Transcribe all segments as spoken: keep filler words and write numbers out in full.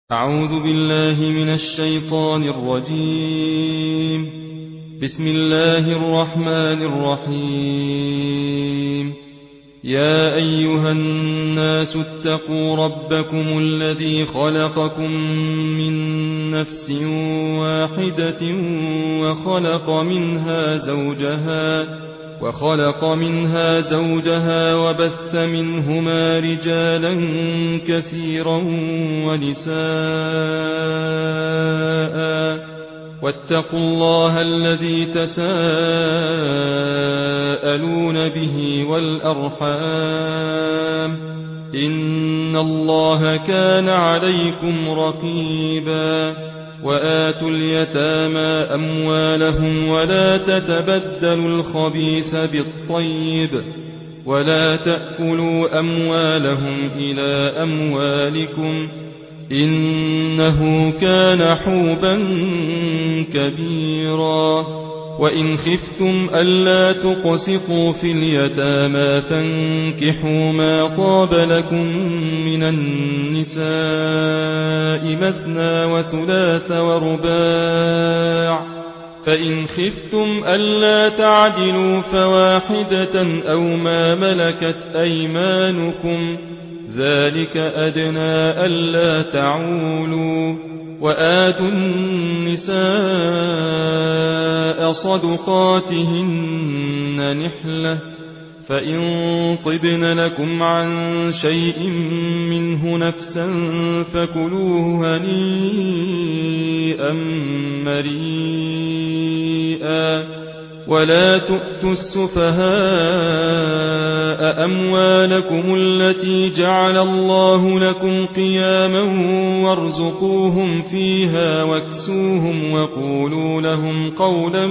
أعوذ بالله من الشيطان الرجيم. بسم الله الرحمن الرحيم. يا أيها الناس اتقوا ربكم الذي خلقكم من نفس واحدة وخلق منها زوجها وخلق منها زوجها وبث منهما رجالا كثيرا ونساء، واتقوا الله الذي تساءلون به والأرحام، إن الله كان عليكم رقيبا. وآتوا اليتامى أموالهم ولا تتبدلوا الخبيث بالطيب ولا تأكلوا أموالهم إلى أموالكم، إنه كان حوبا كبيرا. وإن خفتم ألا تقسطوا في اليتامى فانكحوا ما طاب لكم من النساء مثنى وثلاث ورباع، فإن خفتم ألا تعدلوا فواحدة أو ما ملكت أيمانكم، ذلك أدنى ألا تعولوا. وآتوا النساء صدقاتهن نحلة، فإن طبن لكم عن شيء منه نفسا فكلوه هنيئا مريئا. ولا تؤتوا السفهاء أموالكم التي جعل الله لكم قياما وارزقوهم فيها واكسوهم وقولوا لهم قولا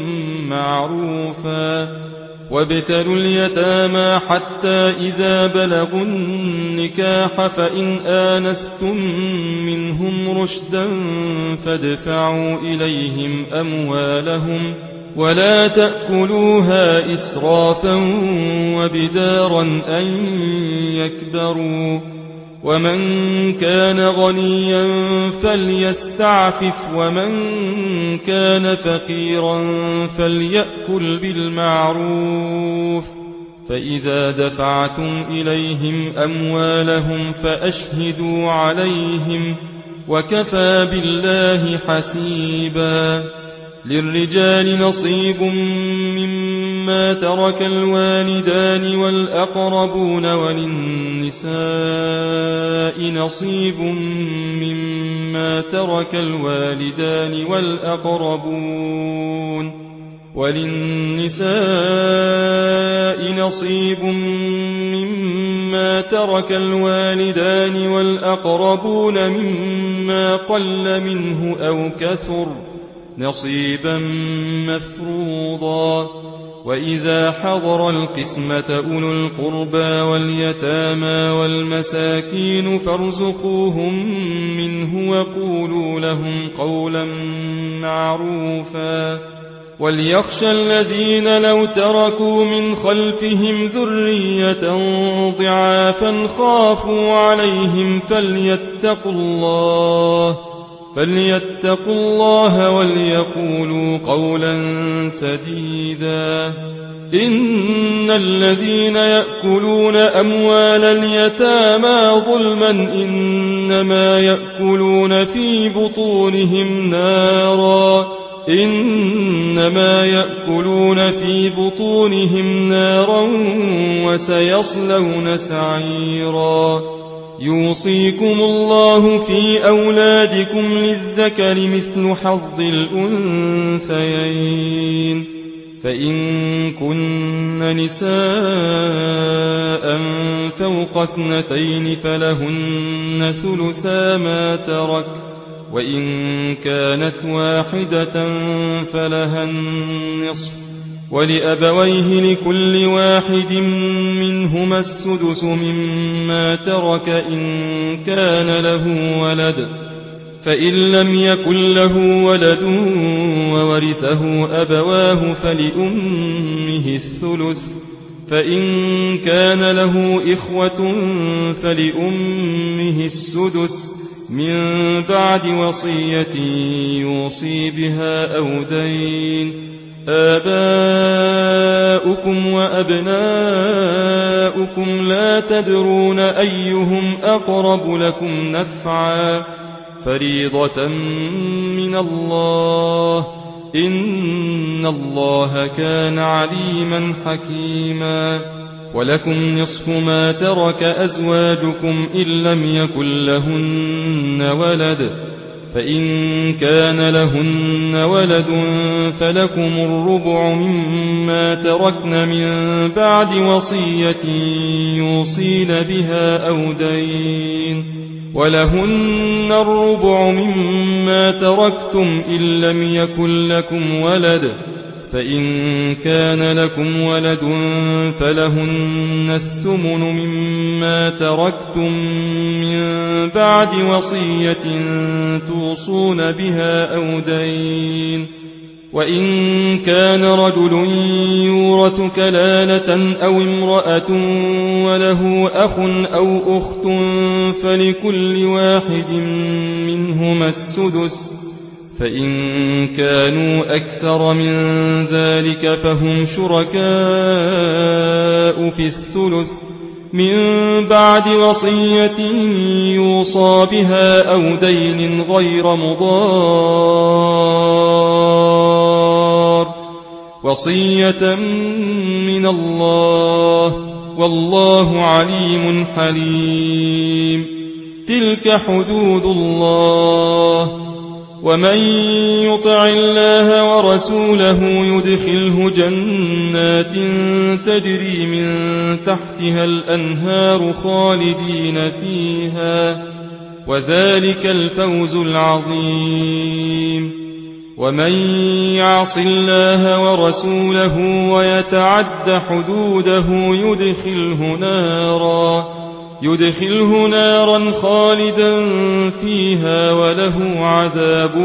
معروفا. وابتلوا اليتامى حتى إذا بلغوا النكاح فإن آنستم منهم رشدا فادفعوا إليهم أموالهم ولا تأكلوها إسرافا وبدارا أن يكبروا. ومن كان غنيا فليستعفف ومن كان فقيرا فليأكل بالمعروف. فإذا دفعتم إليهم أموالهم فأشهدوا عليهم، وكفى بالله حسيبا. للرجال نصيب مما ترك الوالدان والأقربون، وللنساء نصيب مما ترك الوالدان والأقربون وللنساء نصيب مما ترك الوالدان والأقربون مما قل منه أو كثر، نصيبا مفروضا. وإذا حضر القسمة أولو القربى واليتامى والمساكين فارزقوهم منه وقولوا لهم قولا معروفا. وليخشى الذين لو تركوا من خلفهم ذرية ضعافا خافوا عليهم فليتقوا الله فليتقوا الله وليقولوا قولا سديدا. إن الذين يأكلون أموال اليتامى ظلما إنما يأكلون في بطونهم نارا إنما يأكلون في بطونهم نارا وسيصلون سعيرا. يوصيكم الله في أولادكم للذكر مثل حظ الأنثيين، فإن كن نساء فوق اثنتين فلهن ثلثا ما ترك، وإن كانت واحدة فلها النصف، ولأبويه لكل واحد منهما السدس مما ترك إن كان له ولد، فإن لم يكن له ولد وورثه أبواه فلأمه الثلث، فإن كان له إخوة فلأمه السدس، من بعد وصية يوصي بها أو دين. آباؤكم وأبناؤكم لا تدرون أيهم أقرب لكم نفعا فريضة من الله إن الله كان عليما حكيما. ولكم نصف ما ترك أزواجكم إن لم يكن لهن ولد، فإن كان لهن ولد فلكم الربع مما تركن من بعد وصية يوصين بها أو دين. ولهن الربع مما تركتم إن لم يكن لكم ولد، فإن كان لكم ولد فلهن الثمن مما تركتم من بعد وصية توصون بها أو دين. وإن كان رجل يورث كلالة أو امرأة وله أخ أو أخت فلكل واحد منهما السدس، فإن كانوا أكثر من ذلك فهم شركاء في الثلث من بعد وصية يوصى بها أو دين غير مضار، وصية من الله والله عليم حليم. تلك حدود الله، ومن يطع الله ورسوله يدخله جنات تجري من تحتها الأنهار خالدين فيها، وذلك الفوز العظيم. ومن يعص الله ورسوله ويتعد حدوده يدخله نارا يدخله نارا خالدا فيها وله عذاب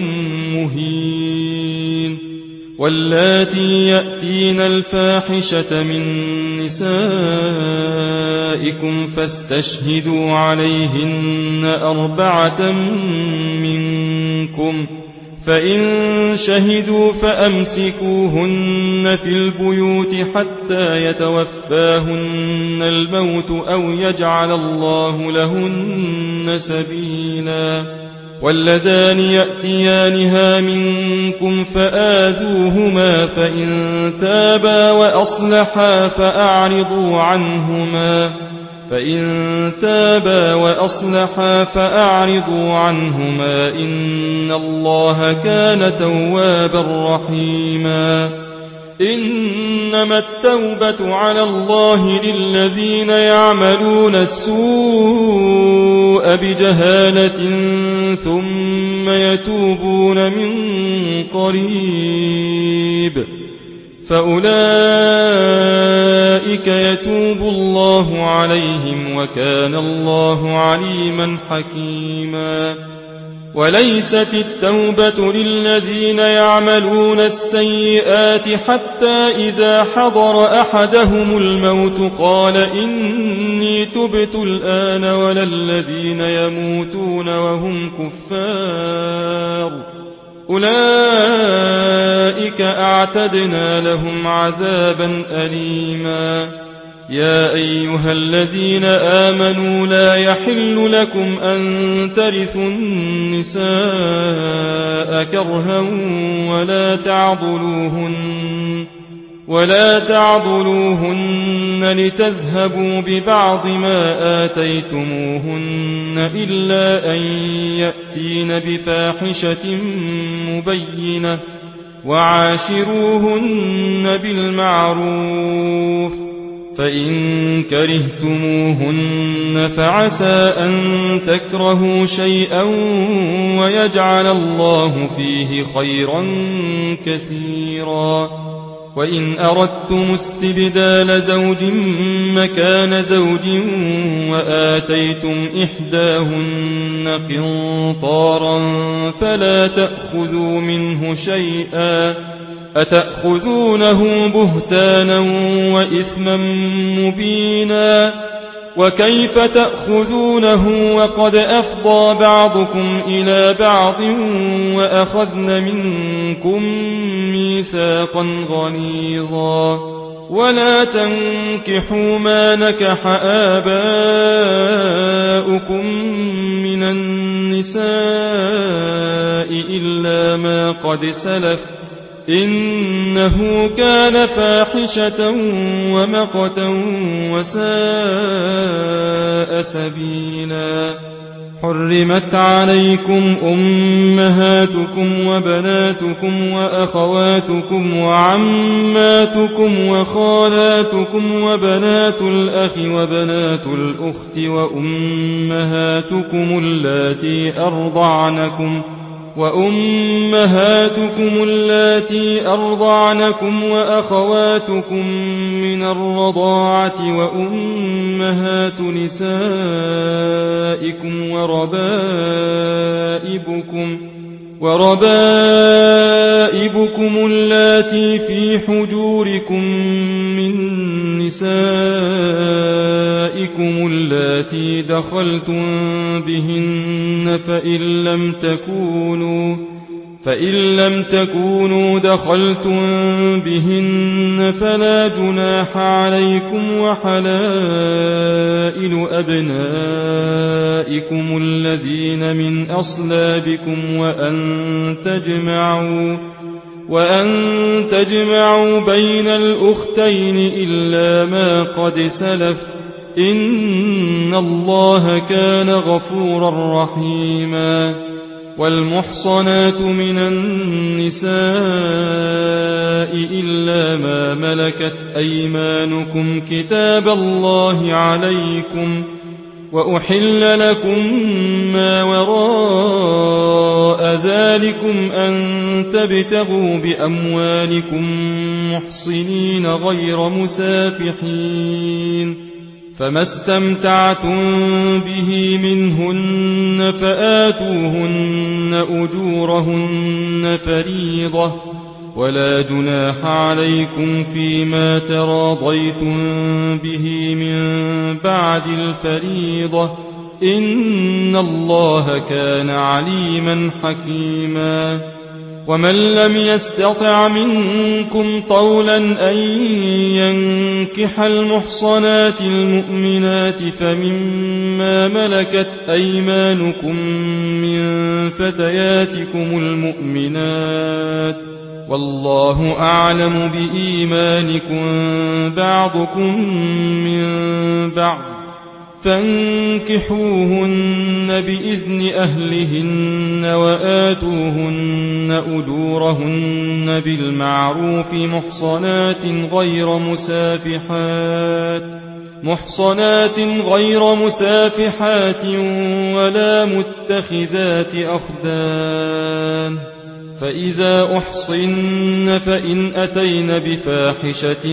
مهين. واللاتي يأتين الفاحشة من نسائكم فاستشهدوا عليهن أربعة منكم، فإن شهدوا فأمسكوهن في البيوت حتى يتوفاهن الموت أو يجعل الله لهن سبيلا. واللذان يأتيانها منكم فآذوهما فإن تابا وأصلحا فأعرضوا عنهما فإن تابا وأصلحا فأعرضوا عنهما إن الله كان توابا رحيما. إنما التوبة على الله للذين يعملون السوء بجهالة ثم يتوبون من قريب فأولئك يتوب الله عليهم وكان الله عليما حكيما. وليست التوبة للذين يعملون السيئات حتى إذا حضر أحدهم الموت قال إني تبت الآن ولا الذين يموتون وهم كفار أولئك أعتدنا لهم عذابا أليما. يا أيها الذين آمنوا لا يحل لكم أن ترثوا النساء كرها ولا تعضلوهن ولا تعضلوهن لتذهبوا ببعض ما آتيتموهن إلا أن يأتين بفاحشة مبينة وعاشروهن بالمعروف فإن كرهتموهن فعسى أن تكرهوا شيئا ويجعل الله فيه خيرا كثيرا. وإن أردتم استبدال زوج مكان زوج وآتيتم إحداهن قنطارا فلا تأخذوا منه شيئا أتأخذونه بهتانا وإثما مبينا وكيف تأخذونه وقد أفضى بعضكم إلى بعض وأخذن منكم ميثاقا غليظا ولا تنكحوا ما نكح آباؤكم من النساء إلا ما قد سلف إنه كان فاحشة ومقتا وساء سبيلا حرمت عليكم أمهاتكم وبناتكم وأخواتكم وعماتكم وخالاتكم وبنات الأخ وبنات الأخت وأمهاتكم اللاتي أرضعنكم وأمهاتكم اللاتي أرضعنكم وأخواتكم من الرضاعة وأمهات نسائكم وربائبكم وربائبكم اللاتي في حجوركم من نسائكم اللاتي دخلتم بهن فإن لم تكونوا فإن لم تكونوا دخلتم بهن فلا جناح عليكم وحلائل أبنائكم الذين من أصلابكم وأن تجمعوا وأن تجمعوا بين الأختين إلا ما قد سلف إن الله كان غفورا رحيما والمحصنات من النساء إلا ما ملكت أيمانكم كتاب الله عليكم وأحل لكم ما وراء ذلكم أن تبتغوا بأموالكم محصنين غير مسافحين فما استمتعتم به منهن فآتوهن أجورهن فريضة ولا جناح عليكم فيما تراضيتم به من بعد الفريضة إن الله كان عليما حكيما ومن لم يستطع منكم طولا أن ينكح المحصنات المؤمنات فمما ملكت أيمانكم من فتياتكم المؤمنات والله أعلم بإيمانكم بعضكم من بعض فانكحوهن بإذن أهلهن وآتوهن أجورهن بالمعروف محصنات غير مسافحات محصنات غير مسافحات ولا متخذات أخدان فإذا أحصن فإن أتين بفاحشة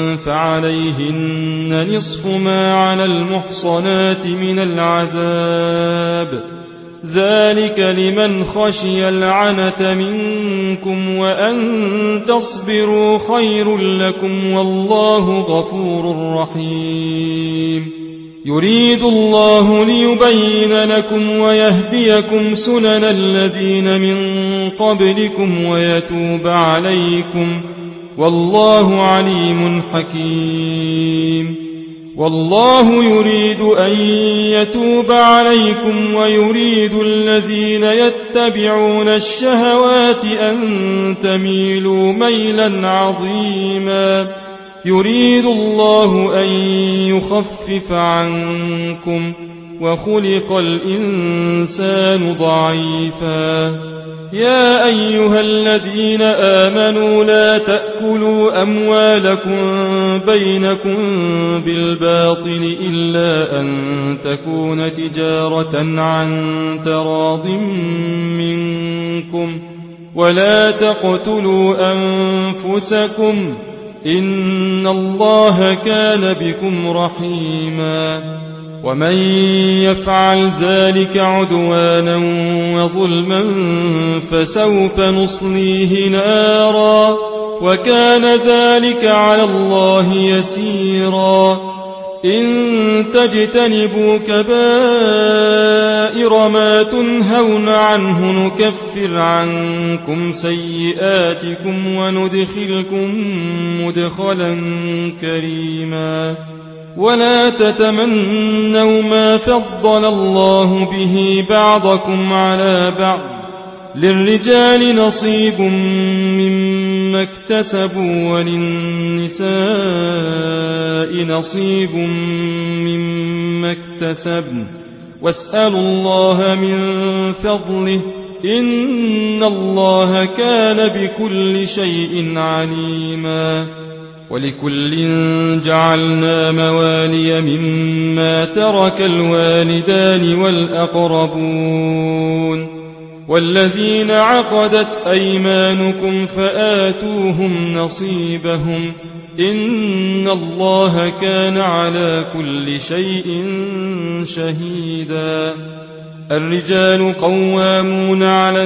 فعليهن نصف ما على المحصنات من العذاب ذلك لمن خشي العنة منكم وأن تصبروا خير لكم والله غفور رحيم يريد الله ليبين لكم ويهديكم سنن الذين من قبلكم ويتوب عليكم والله عليم حكيم والله يريد أن يتوب عليكم ويريد الذين يتبعون الشهوات أن تميلوا ميلا عظيما يريد الله أن يخفف عنكم وخلق الإنسان ضعيفا يا أيها الذين آمنوا لا تأكلوا أموالكم بينكم بالباطل إلا أن تكون تجارة عن تراض منكم ولا تقتلوا أنفسكم إن الله كان بكم رحيما ومن يفعل ذلك عدوانا وظلما فسوف نصليه نارا وكان ذلك على الله يسيرا إن تجتنبوا كبائر ما تنهون عنه نكفر عنكم سيئاتكم وندخلكم مدخلا كريما ولا تتمنوا ما فضل الله به بعضكم على بعض للرجال نصيب مما اكتسبوا وللنساء نصيب مما اكتسبن واسألوا الله من فضله إن الله كان بكل شيء عليما ولكل جعلنا موالي مما ترك الوالدان والأقربون والذين عقدت أيمانكم فآتوهم نصيبهم إن الله كان على كل شيء شهيدا الرجال قوامون على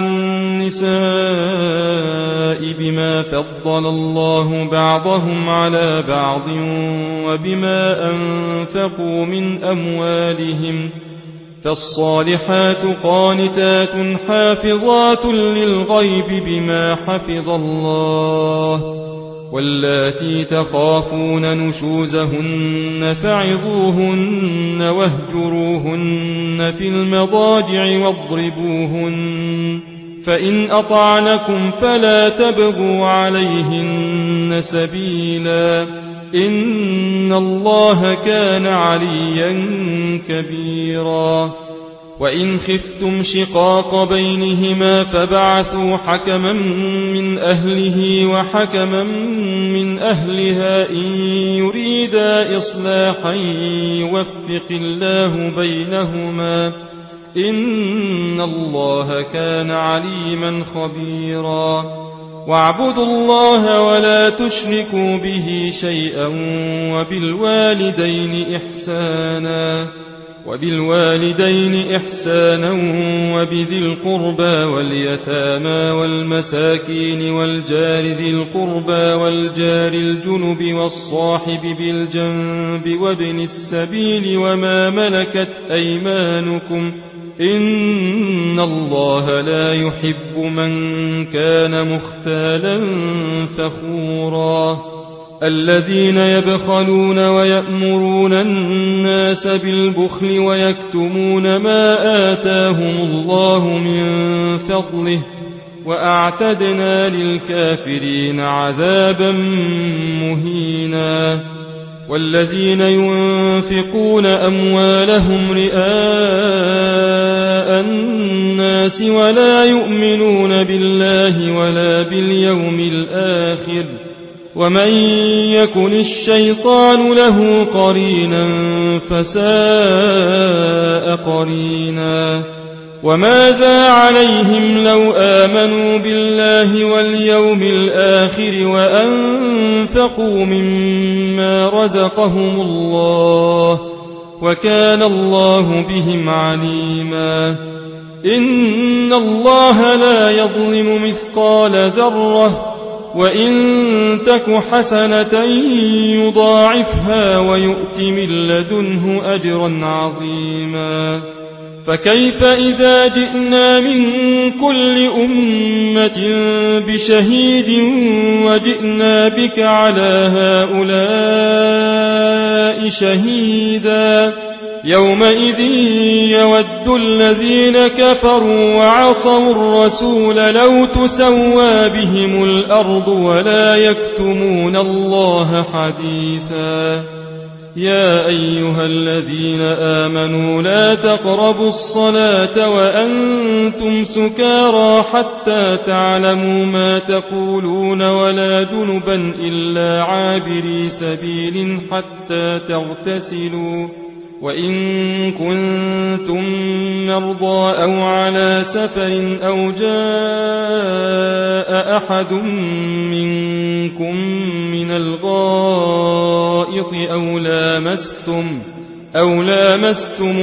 النساء بما فضل الله بعضهم على بعض وبما أنفقوا من أموالهم فالصالحات قانتات حافظات للغيب بما حفظ الله واللاتي تخافون نشوزهن فعظوهن واهجروهن في المضاجع واضربوهن فإن أطعنكم فلا تبغوا عليهن سبيلا إن الله كان عليا كبيرا وإن خفتم شقاق بينهما فبعثوا حكما من أهله وحكما من أهلها إن يريدا إصلاحا يوفق الله بينهما إن الله كان عليما خبيرا واعبدوا الله ولا تشركوا به شيئا وبالوالدين إحسانا وبالوالدين إحسانا وبذي القربى واليتامى والمساكين والجار ذي القربى والجار الجنب والصاحب بالجنب وابن السبيل وما ملكت أيمانكم إن الله لا يحب من كان مختالا فخورا الذين يبخلون ويأمرون الناس بالبخل ويكتمون ما آتاهم الله من فضله وأعتدنا للكافرين عذابا مهينا والذين ينفقون أموالهم رئاء الناس ولا يؤمنون بالله ولا باليوم الآخر ومن يكن الشيطان له قرينا فساء قرينا وماذا عليهم لو آمنوا بالله واليوم الآخر وأنفقوا مما رزقهم الله وكان الله بهم عليما إن الله لا يظلم مثقال ذرة وإن تك حسنة يضاعفها ويؤت من لدنه أجرا عظيما فكيف إذا جئنا من كل أمة بشهيد وجئنا بك على هؤلاء شهيدا يومئذ يود الذين كفروا وعصوا الرسول لو تسوى بهم الأرض ولا يكتمون الله حديثا يا أيها الذين آمنوا لا تقربوا الصلاة وأنتم سكارى حتى تعلموا ما تقولون ولا جنبا إلا عابري سبيل حتى تغتسلوا وإن كنتم مرضى أو على سفر أو جاء أحد منكم من الغائط أو لامستم أو لامستم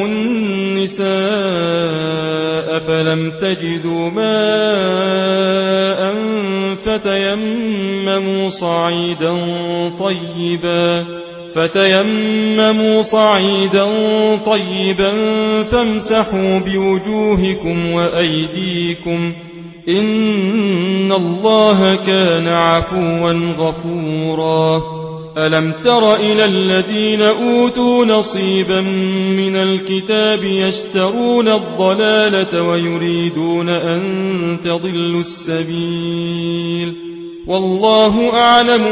النساء فلم تجدوا ماء فتيمموا صعيدا طيبا فتيمموا صعيدا طيبا فامسحوا بوجوهكم وأيديكم إن الله كان عفوا غفورا ألم تر إلى الذين أوتوا نصيبا من الكتاب يشترون الضلالة ويريدون أن تضلوا السبيل والله أعلم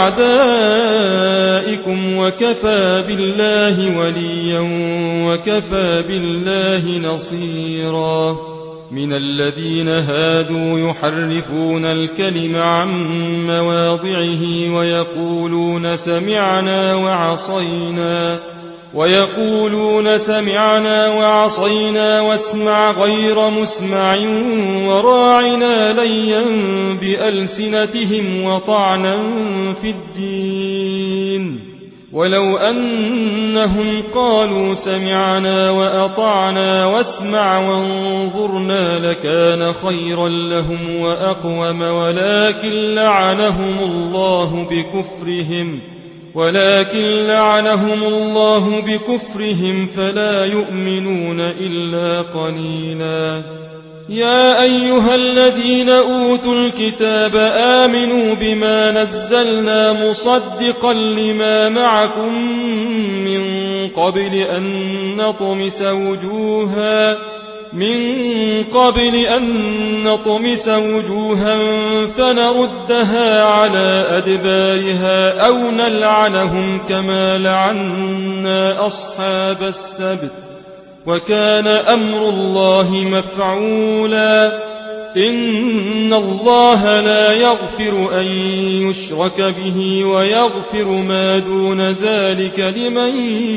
بأعدائكم وكفى بالله وليا وكفى بالله نصيرا من الذين هادوا يحرفون الكلم عن مواضعه ويقولون سمعنا وعصينا ويقولون سمعنا وعصينا واسمع غير مسمع وراعنا ليا بألسنتهم وطعنا في الدين ولو أنهم قالوا سمعنا وأطعنا واسمع وانظرنا لكان خيرا لهم وأقوم ولكن لعنهم الله بكفرهم ولكن لعنهم الله بكفرهم فلا يؤمنون إلا قليلا يا أيها الذين أوتوا الكتاب آمنوا بما نزلنا مصدقا لما معكم من قبل أن نطمس وجوها من قبل أن نطمس وجوها فنردها على أدبارها أو نلعنهم كما لعنا أصحاب السبت وكان أمر الله مفعولا إن الله لا يغفر أن يشرك به ويغفر ما دون ذلك لمن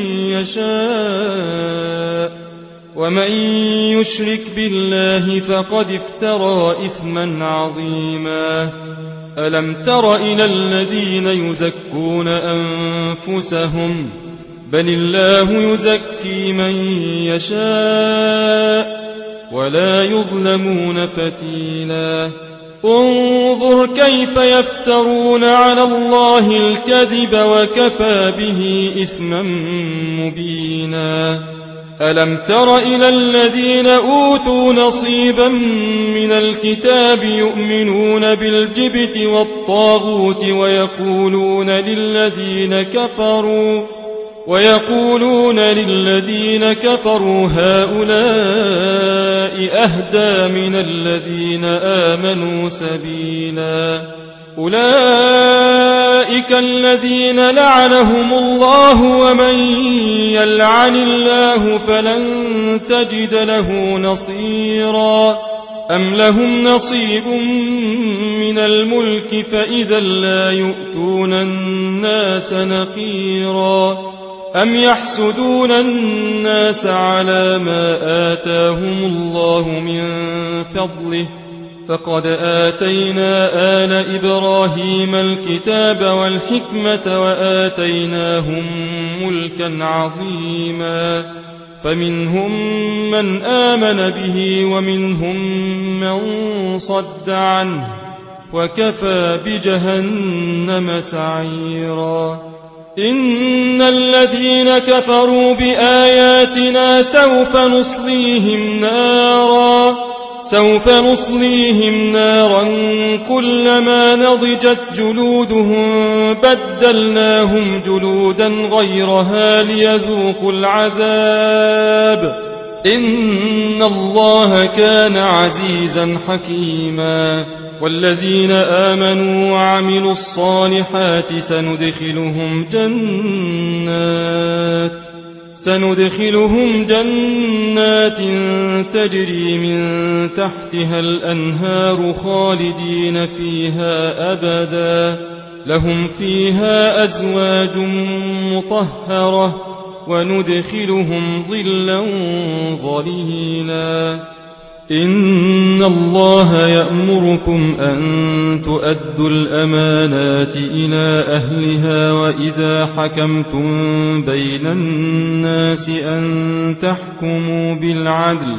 يشاء ومن يشرك بالله فقد افترى إثما عظيما ألم تر إلى الذين يزكون أنفسهم بل الله يزكي من يشاء ولا يظلمون فتيلا انظر كيف يفترون على الله الكذب وكفى به إثما مبينا ألم تر إلى الذين أوتوا نصيبا من الكتاب يؤمنون بالجبت والطاغوت ويقولون للذين كفروا ويقولون للذين كفروا هؤلاء أهدى من الذين آمنوا سبيلا أولئك الذين لعنهم الله ومن يلعن الله فلن تجد له نصيرا أم لهم نصيب من الملك فإذا لا يؤتون الناس نقيرا أم يحسدون الناس على ما آتاهم الله من فضله فقد آتينا آل إبراهيم الكتاب والحكمة وآتيناهم ملكا عظيما فمنهم من آمن به ومنهم من صد عنه وكفى بجهنم سعيرا إن الذين كفروا بآياتنا سوف نصليهم نارا سوف نصليهم نارا كلما نضجت جلودهم بدلناهم جلودا غيرها ليذوقوا العذاب إن الله كان عزيزا حكيما والذين آمنوا وعملوا الصالحات سندخلهم جنات سندخلهم جنات تجري من تحتها الأنهار خالدين فيها أبدا لهم فيها أزواج مطهرة وندخلهم ظلا ظليلا إن الله يأمركم أن تؤدوا الأمانات إلى أهلها وإذا حكمتم بين الناس أن تحكموا بالعدل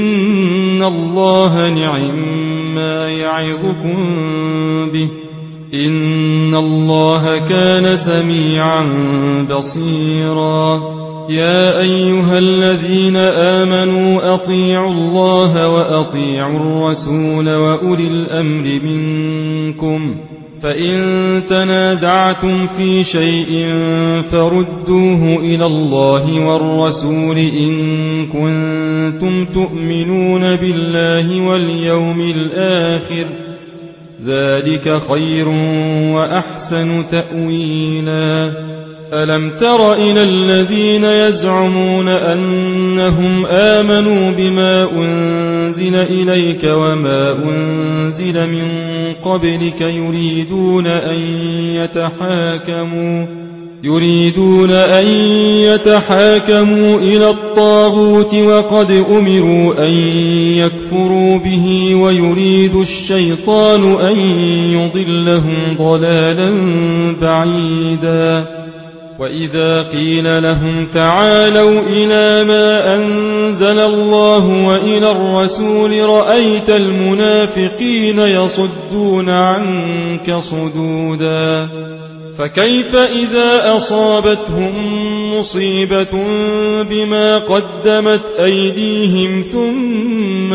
إن الله نعم ما يعظكم به إن الله كان سميعا بصيرا يا أيها الذين آمنوا أطيعوا الله وأطيعوا الرسول وأولي الأمر منكم فإن تنازعتم في شيء فردوه إلى الله والرسول إن كنتم تؤمنون بالله واليوم الآخر ذلك خير وأحسن تأويلا ألم تر إلى الذين يزعمون أنهم آمنوا بما أنزل إليك وما أنزل من قبلك يريدون أن يتحاكموا يريدون أن يتحاكموا إلى الطاغوت وقد أمروا أن يكفروا به ويريد الشيطان أن يضلهم ضلالا بعيدا وإذا قيل لهم تعالوا إلى ما أنزل الله وإلى الرسول رأيت المنافقين يصدون عنك صدودا فكيف إذا أصابتهم مصيبة بما قدمت أيديهم ثم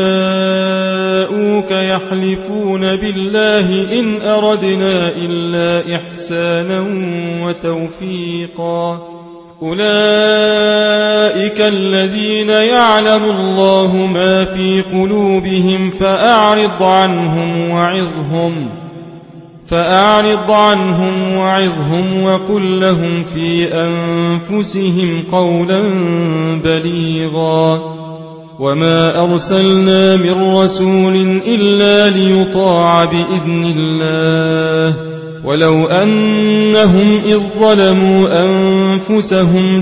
جاءوك يحلفون بالله إن أردنا إلا إحسانا وتوفيقا أولئك الذين يعلم الله ما في قلوبهم فأعرض عنهم وعظهم فأعرض عنهم وعظهم وقل لهم في أنفسهم قولا بليغا وما أرسلنا من رسول إلا ليطاع بإذن الله ولو أنهم إذ ظلموا أنفسهم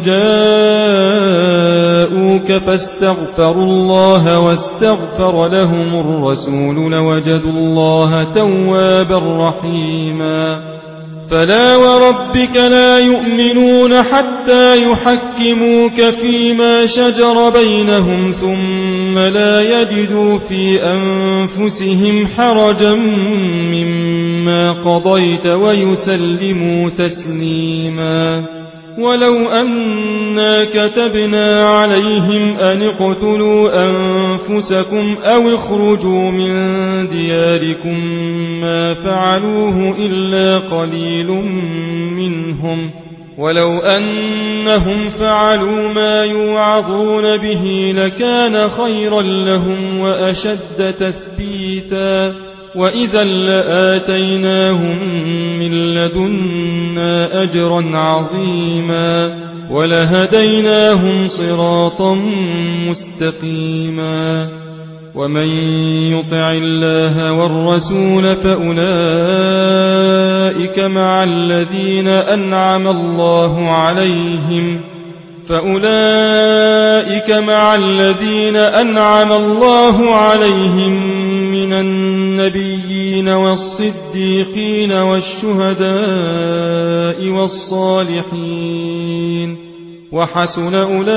جاءوك فاستغفروا الله واستغفر لهم الرسول لوجدوا الله توابا رحيما فلا وربك لا يؤمنون حتى يحكموك فيما شجر بينهم ثم لا يجدوا في أنفسهم حرجا مما قضيت ويسلموا تسليما ولو أنا كتبنا عليهم أن اقتلوا أنفسكم أو اخرجوا من دياركم ما فعلوه إلا قليل منهم ولو أنهم فعلوا ما يوعظون به لكان خيرا لهم وأشد تثبيتا وإذا لآتيناهم من لدنا أجرا عظيما ولهديناهم صراطا مستقيما ومن يطع الله والرسول فأولئك مع الذين أنعم الله عليهم فأولئك مع الذين أنعم الله عليهم من النبيين والصديقين والشهداء والصالحين وحسن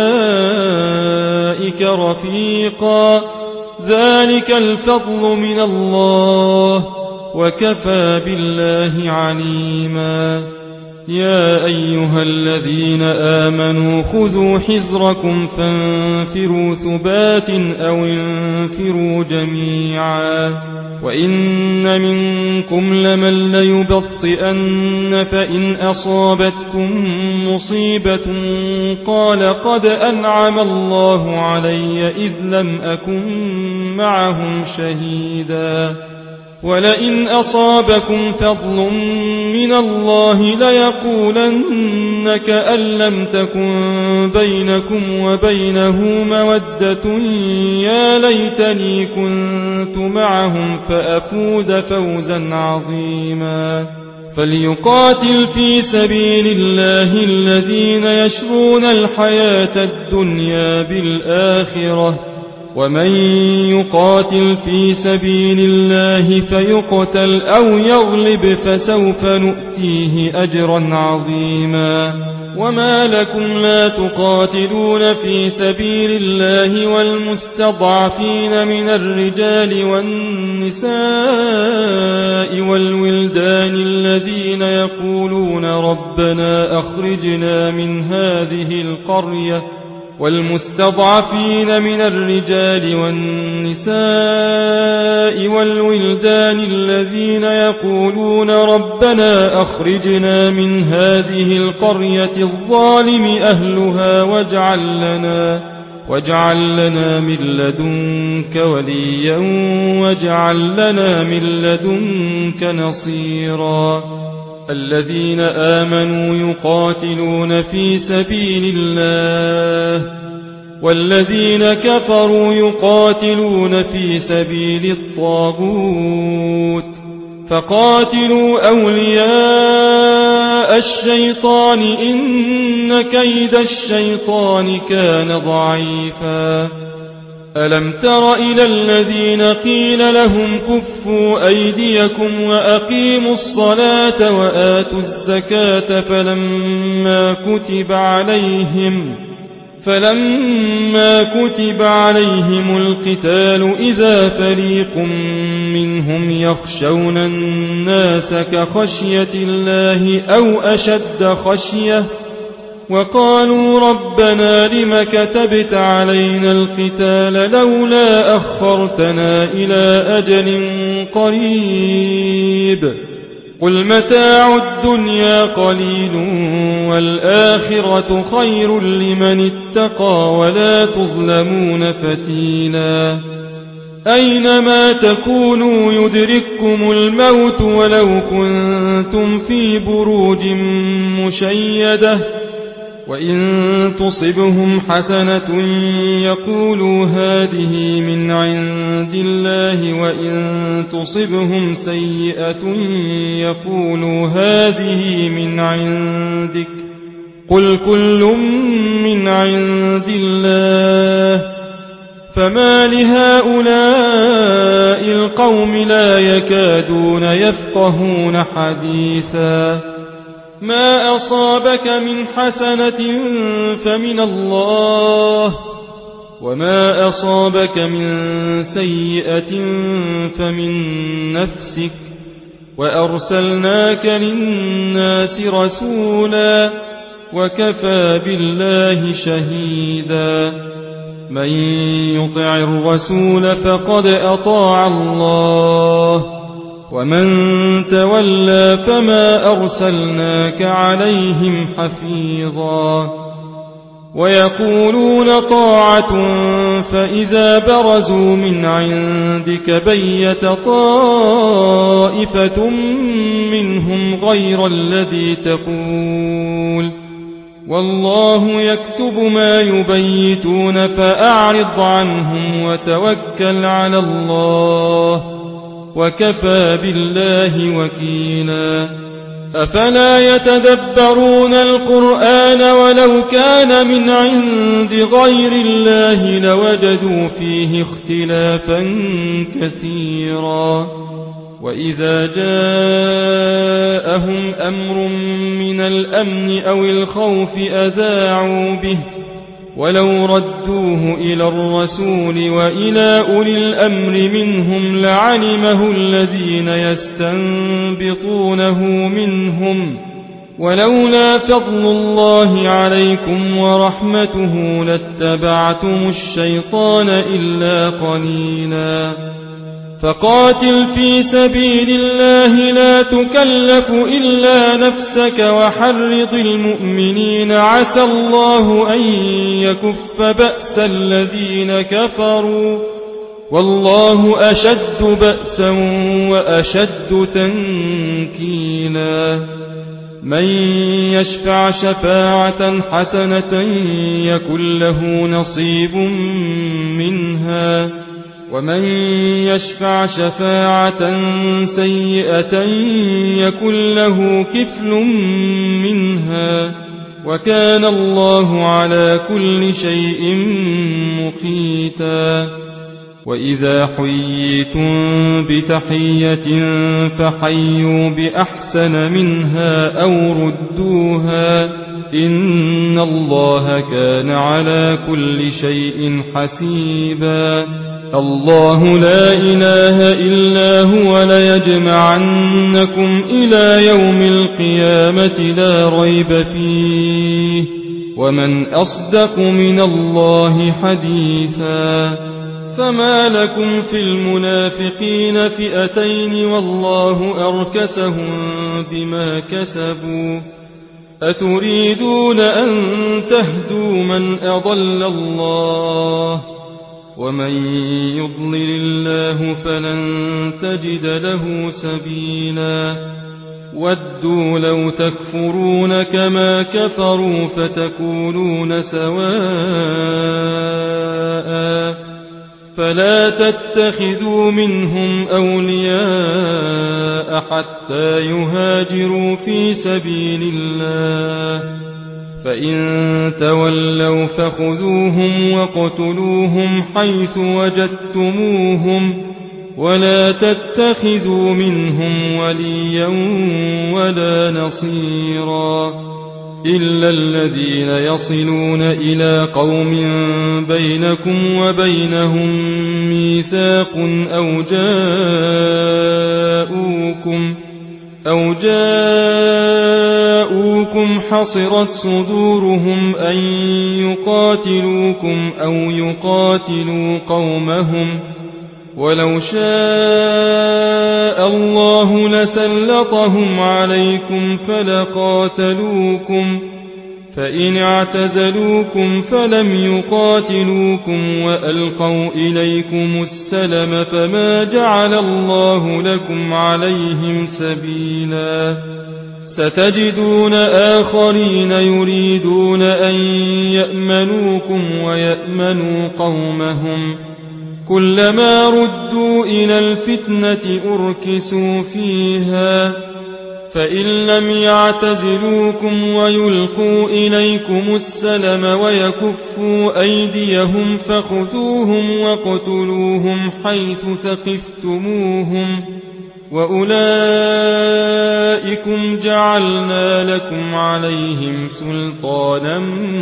أولئك رفيقا ذلك الفضل من الله وكفى بالله عليما يا أيها الذين آمنوا خذوا حذركم فانفروا ثبات أو انفروا جميعا وإن منكم لمن ليبطئن فإن أصابتكم مصيبة قال قد أنعم الله علي إذ لم أكن معهم شهيدا ولئن أصابكم فضل من الله ليقولن كأن لم تكن بينكم وبينه مودة يا ليتني كنت معهم فأفوز فوزا عظيما فليقاتل في سبيل الله الذين يشرون الحياة الدنيا بالآخرة ومن يقاتل في سبيل الله فيقتل أو يغلب فسوف نؤتيه أجرا عظيما وما لكم لا تقاتلون في سبيل الله والمستضعفين من الرجال والنساء والولدان الذين يقولون ربنا أخرجنا من هذه القرية والمستضعفين من الرجال والنساء والولدان الذين يقولون ربنا أخرجنا من هذه القرية الظالم أهلها واجعل لنا واجعل لنا من لدنك وليا واجعل لنا من لدنك نصيرا الذين آمنوا يقاتلون في سبيل الله والذين كفروا يقاتلون في سبيل الطاغوت فقاتلوا أولياء الشيطان إن كيد الشيطان كان ضعيفا ألم تر إلى الذين قيل لهم كفوا أيديكم وأقيموا الصلاة وآتوا الزكاة فلما كتب عليهم فلما كتب عليهم القتال إذا فريق منهم يخشون الناس كخشية الله أو أشد خشية وقالوا ربنا لم كتبت علينا القتال لولا أخرتنا إلى أجل قريب قل متاع الدنيا قليل والآخرة خير لمن اتقى ولا تظلمون فتيلا أينما تكونوا يدرككم الموت ولو كنتم في بروج مشيدة وإن تصبهم حسنة يقولوا هذه من عند الله وإن تصبهم سيئة يقولوا هذه من عندك قل كل من عند الله فما لهؤلاء القوم لا يكادون يفقهون حديثا ما أصابك من حسنة فمن الله وما أصابك من سيئة فمن نفسك وأرسلناك للناس رسولا وكفى بالله شهيدا من يطع الرسول فقد أطاع الله ومن تولى فما أرسلناك عليهم حفيظا ويقولون طاعة فإذا برزوا من عندك بيت طائفة منهم غير الذي تقول والله يكتب ما يبيتون فأعرض عنهم وتوكل على الله وكفى بالله وكيلا أفلا يتدبرون القرآن ولو كان من عند غير الله لوجدوا فيه اختلافا كثيرا وإذا جاءهم أمر من الأمن أو الخوف أذاعوا به ولو ردوه إلى الرسول وإلى أولي الأمر منهم لعلمه الذين يستنبطونه منهم ولولا فضل الله عليكم ورحمته لاتبعتم الشيطان إلا قليلا فقاتل في سبيل الله لا تكلف إلا نفسك وحرض المؤمنين عسى الله أن يكف بأس الذين كفروا والله أشد بأسا وأشد تنكيلا من يشفع شفاعة حسنة يكن له نصيب منها ومن يشفع شفاعة سيئة يكن له كفل منها وكان الله على كل شيء مقيتا وإذا حييتم بتحية فحيوا بأحسن منها أو ردوها إن الله كان على كل شيء حسيبا الله لا إله إلا هو ليجمعنكم إلى يوم القيامة لا ريب فيه ومن أصدق من الله حديثا فما لكم في المنافقين فئتين والله أركسهم بما كسبوا أتريدون أن تهدوا من أضل الله ومن يضلل الله فلن تجد له سبيلا ودوا لو تكفرون كما كفروا فتكونون سواء فلا تتخذوا منهم أولياء حتى يهاجروا في سبيل الله فإن تولوا فخذوهم واقتلوهم حيث وجدتموهم ولا تتخذوا منهم وليا ولا نصيرا إلا الذين يصلون إلى قوم بينكم وبينهم ميثاق أو جاءوكم أو جاءوكم حصرت صدورهم أن يقاتلوكم أو يقاتلوا قومهم ولو شاء الله لسلطهم عليكم فلقاتلوكم فإن اعتزلوكم فلم يقاتلوكم وألقوا إليكم السلم فما جعل الله لكم عليهم سبيلا ستجدون آخرين يريدون أن يأمنوكم ويأمنوا قومهم كلما ردوا إلى الفتنة أركسوا فيها فإن لم يعتزلوكم ويلقوا إليكم السلم ويكفوا أيديهم فخذوهم واقتلوهم حيث ثقفتموهم وأولئكم جعلنا لكم عليهم سلطانا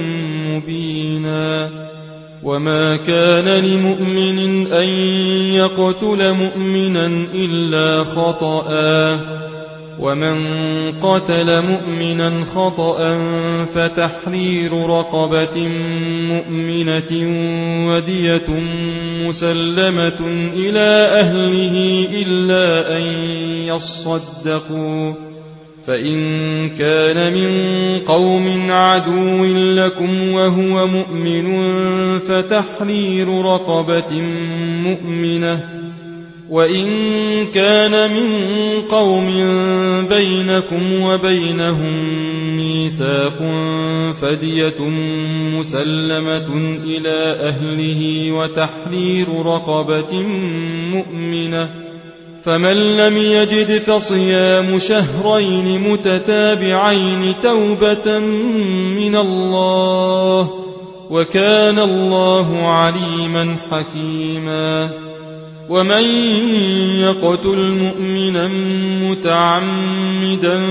مبينا وما كان لمؤمن أن يقتل مؤمنا إلا خطأ ومن قتل مؤمنا خطأ فتحرير رقبة مؤمنة ودية مسلمة إلى أهله إلا أن يصدقوا فإن كان من قوم عدو لكم وهو مؤمن فتحرير رقبة مؤمنة وإن كان من قوم بينكم وبينهم ميثاق فدية مسلمة إلى أهله وتحرير رقبة مؤمنة فمن لم يجد فصيام شهرين متتابعين توبة من الله وكان الله عليما حكيما ومن يقتل مؤمنا متعمدا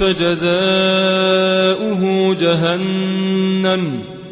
فجزاؤه جهنم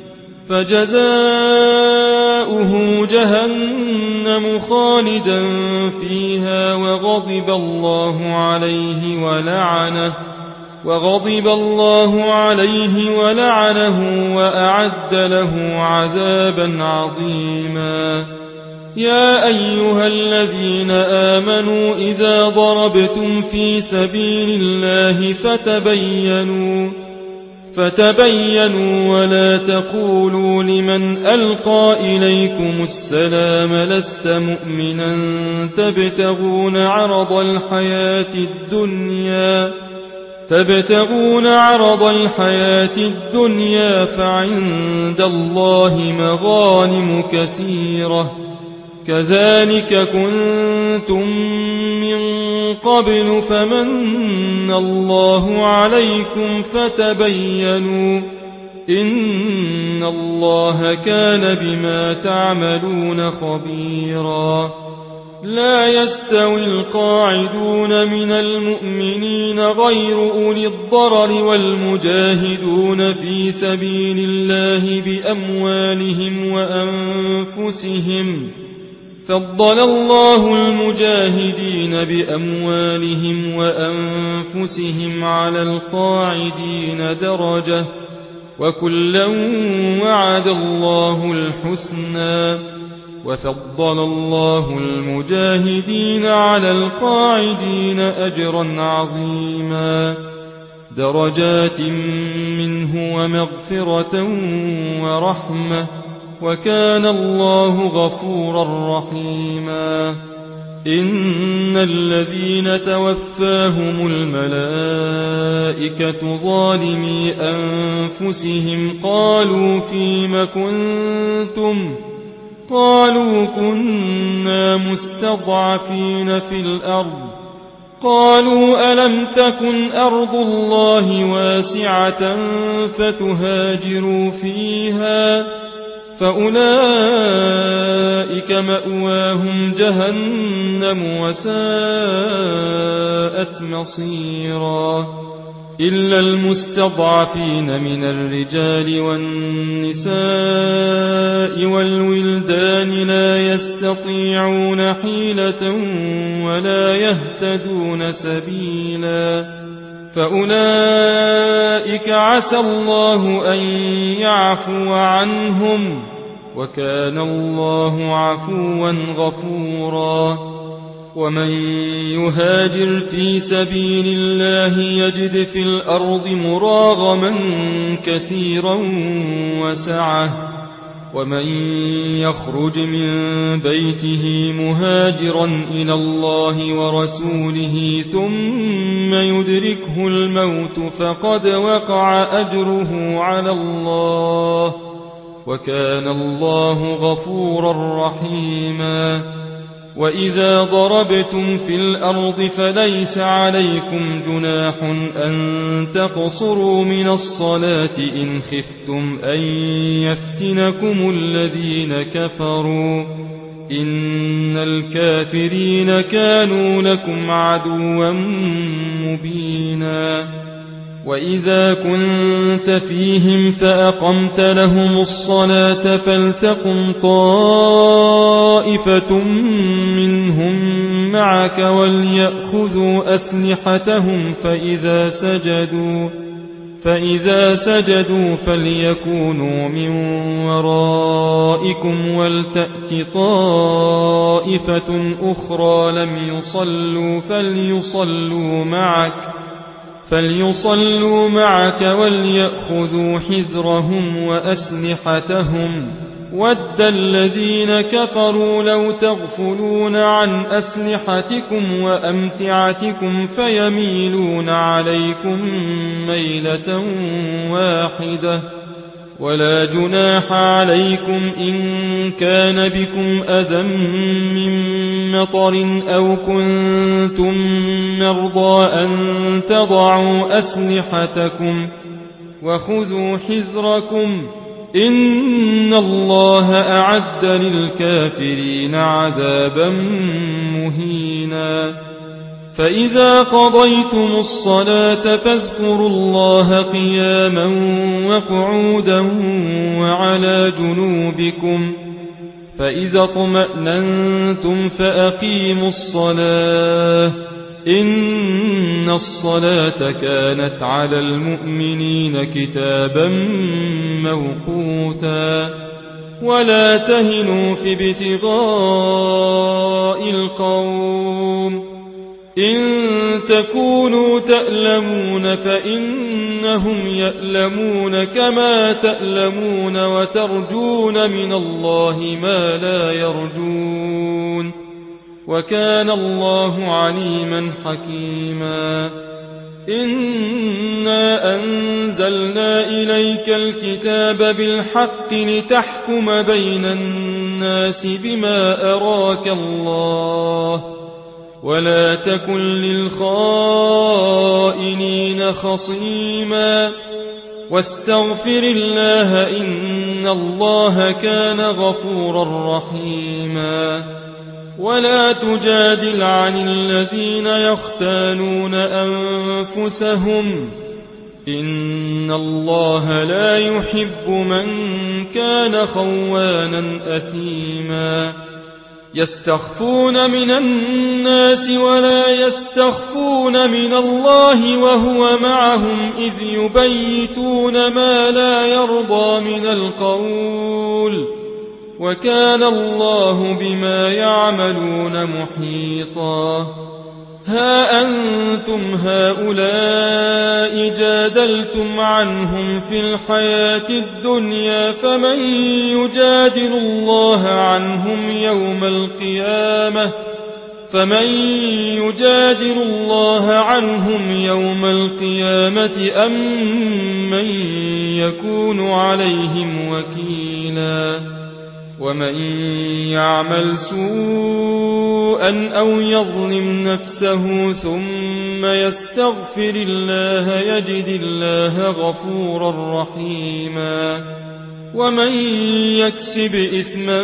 فجزاؤه جهنم خالدا فيها وغضب الله عليه ولعنه وغضب الله عليه ولعنه وأعد له عذابا عظيما يا أيها الذين آمنوا إذا ضربتم في سبيل الله فتبينوا فتبينوا ولا تقولوا لمن ألقى إليكم السلام لست مؤمنا تبتغون عرض الحياة الدنيا تبتغون عرض الحياة الدنيا فعند الله مغانم كثيرة كذلك كنتم من قبل فمن الله عليكم فتبينوا إن الله كان بما تعملون خبيرا لا يستوي القاعدون من المؤمنين غير أولي الضرر والمجاهدون في سبيل الله بأموالهم وأنفسهم فضل الله المجاهدين بأموالهم وأنفسهم على القاعدين درجة وكلا وعد الله الحسنى وفضل الله المجاهدين على القاعدين أجرا عظيما درجات منه ومغفرة ورحمة وكان الله غفورا رحيما إن الذين توفاهم الملائكة ظالمي أنفسهم قالوا فيم كنتم قالوا كنا مستضعفين في الأرض قالوا ألم تكن أرض الله واسعة فتهاجروا فيها فأولئك مأواهم جهنم وساءت مصيرا إلا المستضعفين من الرجال والنساء والولدان لا يستطيعون حيلة ولا يهتدون سبيلا فأولئك عسى الله أن يعفو عنهم وكان الله عفوا غفورا ومن يهاجر في سبيل الله يجد في الأرض مراغما كثيرا وسعة ومن يخرج من بيته مهاجرا إلى الله ورسوله ثم يدركه الموت فقد وقع أجره على الله وكان الله غفورا رحيما وإذا ضربتم في الأرض فليس عليكم جناح أن تقصروا من الصلاة إن خفتم أن يفتنكم الذين كفروا إن الكافرين كانوا لكم عدوا مبينا وإذا كنت فيهم فأقمت لهم الصلاة فلتقم طائفة منهم معك وليأخذوا أسلحتهم فإذا سجدوا فإذا سجدوا فليكونوا من ورائكم ولتأت طائفة أخرى لم يصلوا فليصلوا معك فليصلوا معك وليأخذوا حذرهم وأسلحتهم ود الذين كفروا لو تغفلون عن أسلحتكم وأمتعتكم فيميلون عليكم ميلة واحدة ولا جناح عليكم إن كان بكم أذى من مطر أو كنتم مرضى أن تضعوا أسلحتكم وخذوا حذركم إن الله أعد للكافرين عذابا مهينا فإذا قضيتم الصلاة فاذكروا الله قياما وقعودا وعلى جنوبكم فإذا اطمأننتم فأقيموا الصلاة إن الصلاة كانت على المؤمنين كتابا موقوتا ولا تهنوا في ابتغاء القوم إن تكونوا تألمون فإنهم يألمون كما تألمون وترجون من الله ما لا يرجون وكان الله عليما حكيما إنا أنزلنا إليك الكتاب بالحق لتحكم بين الناس بما أراك الله ولا تكن للخائنين خصيما واستغفر الله إن الله كان غفورا رحيما ولا تجادل عن الذين يختانون أنفسهم إن الله لا يحب من كان خوانا أثيما يستخفون من الناس ولا يستخفون من الله وهو معهم إذ يبيتون ما لا يرضى من القول وكان الله بما يعملون محيطا ها أنتم هؤلاء جادلتم عنهم في الحياة الدنيا فمن يجادل الله عنهم يوم القيامة فمن يجادل الله عنهم يوم القيامة أم من يكون عليهم وكيلا ومن يعمل سوءا أو يظلم نفسه ثم يستغفر الله يجد الله غفورا رحيما ومن يكسب إثما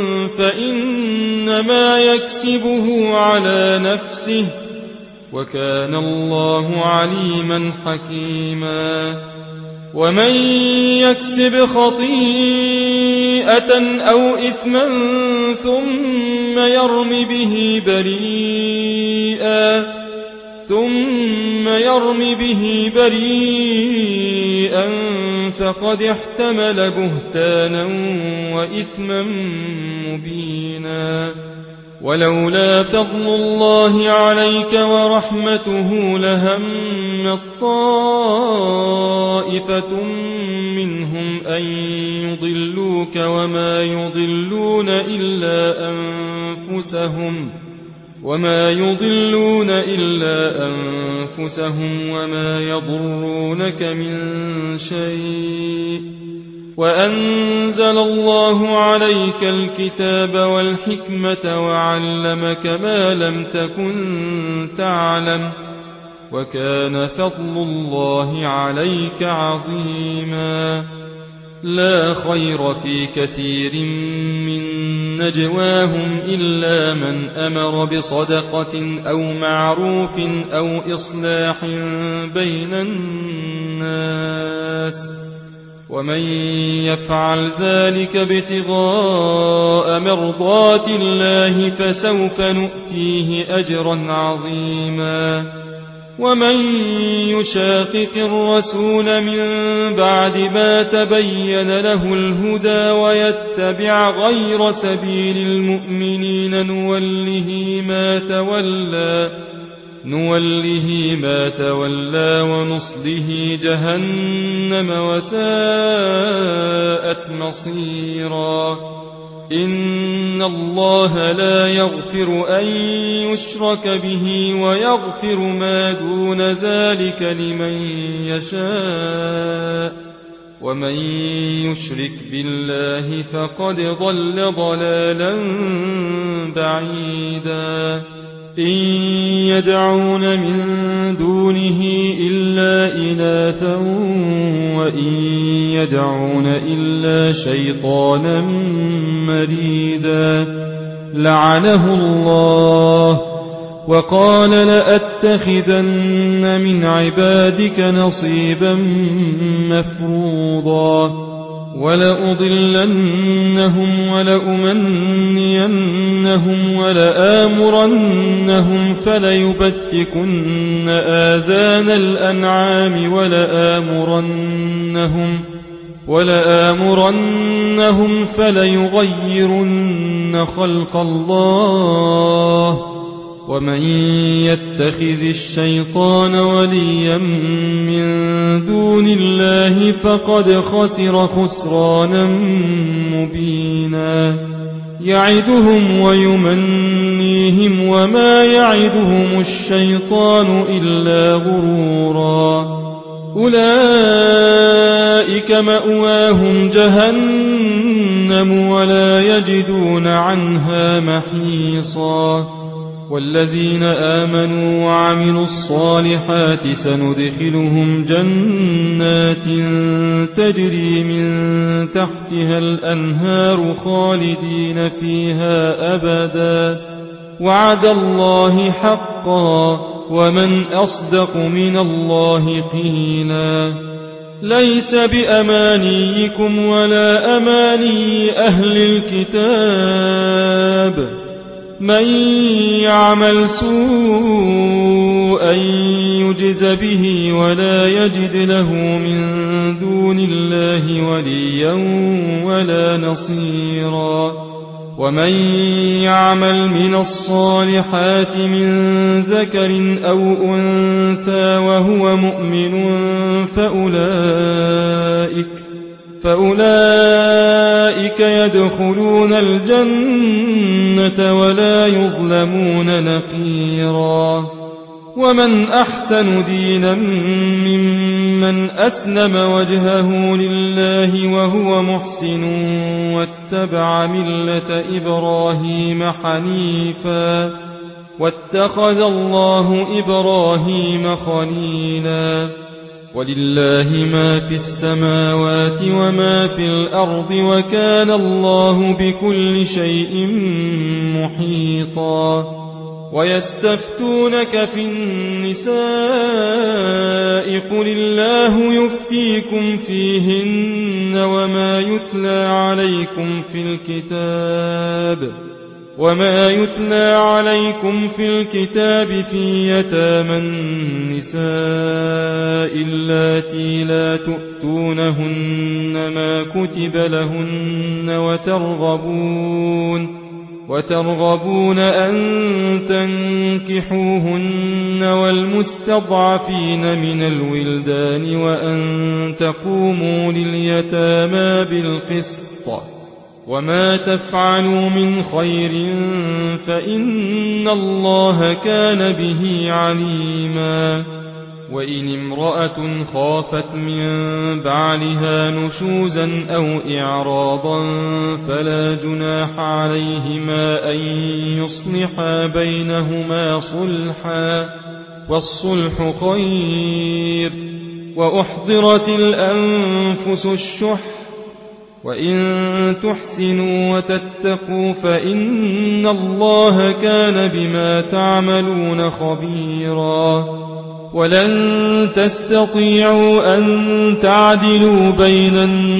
فإنما يكسبه على نفسه وكان الله عليما حكيما ومن يكسب خطيئة أو إثما ثم يرم به بريئا ثم يرم به بريئا فقد احتمل بهتانا وإثما مبينا ولولا فضل الله عليك ورحمته لهمت طائفة منهم أن يضلوك وما يضلون إلا أنفسهم وما يضلون إلا أنفسهم وما يضرونك من شيء وأنزل الله عليك الكتاب والحكمة وعلمك ما لم تكن تعلم وكان فضل الله عليك عظيما لا خير في كثير من نجواهم إلا من أمر بصدقة أو معروف أو إصلاح بين الناس ومن يفعل ذلك ابتغاء مرضات الله فسوف نؤتيه أجرا عظيما ومن يشاقق الرسول من بعد ما تبين له الهدى ويتبع غير سبيل المؤمنين نوله ما تولى نوله ما تولى ونصله جهنم وساءت مصيرا إن الله لا يغفر أن يشرك به ويغفر ما دون ذلك لمن يشاء ومن يشرك بالله فقد ضل ضلالا بعيدا إن يدعون من دونه إلا إناثا وإن يدعون إلا شيطانا مريدا لعنه الله وقال لأتخذن من عبادك نصيبا مفروضا ولأضلنهم ولأمنينهم ولآمرنهم فليبتكن آذان الأنعام ولآمرنهم ولآمرنهم فليغيرن خلق الله ومن يتخذ الشيطان وليا من دون الله فقد خسر خسرانا مبينا يعدهم ويمنيهم وما يعدهم الشيطان إلا غرورا أولئك مأواهم جهنم ولا يجدون عنها محيصا والذين آمنوا وعملوا الصالحات سندخلهم جنات تجري من تحتها الأنهار خالدين فيها أبدا وعد الله حقا ومن أصدق من الله قيلا ليس بأمانيكم ولا أماني أهل الكتاب من يعمل سوءا يجز به ولا يجد له من دون الله وليا ولا نصيرا ومن يعمل من الصالحات من ذكر أو أنثى وهو مؤمن فأولئك فأولئك يدخلون الجنة ولا يظلمون نقيرا ومن أحسن دينا ممن أسلم وجهه لله وهو محسن واتبع ملة إبراهيم حنيفا واتخذ الله إبراهيم خليلا ولله ما في السماوات وما في الأرض وكان الله بكل شيء محيطا ويستفتونك في النساء قل الله يفتيكم فيهن وما يتلى عليكم في الكتاب وما يتلى عليكم في الكتاب في يتامى النساء اللاتي لا تؤتونهن ما كتب لهن وترغبون وترغبون أن تنكحوهن والمستضعفين من الولدان وأن تقوموا لليتامى بالقسط وما تفعلوا من خير فإن الله كان به عليما وإن امرأة خافت من بعلها نشوزا أو إعراضا فلا جناح عليهما أن يصلحا بينهما صلحا والصلح خير وأحضرت الأنفس الشح وإن تحسنوا وتتقوا فإن الله كان بما تعملون خبيرا ولن تستطيعوا أن تعدلوا بين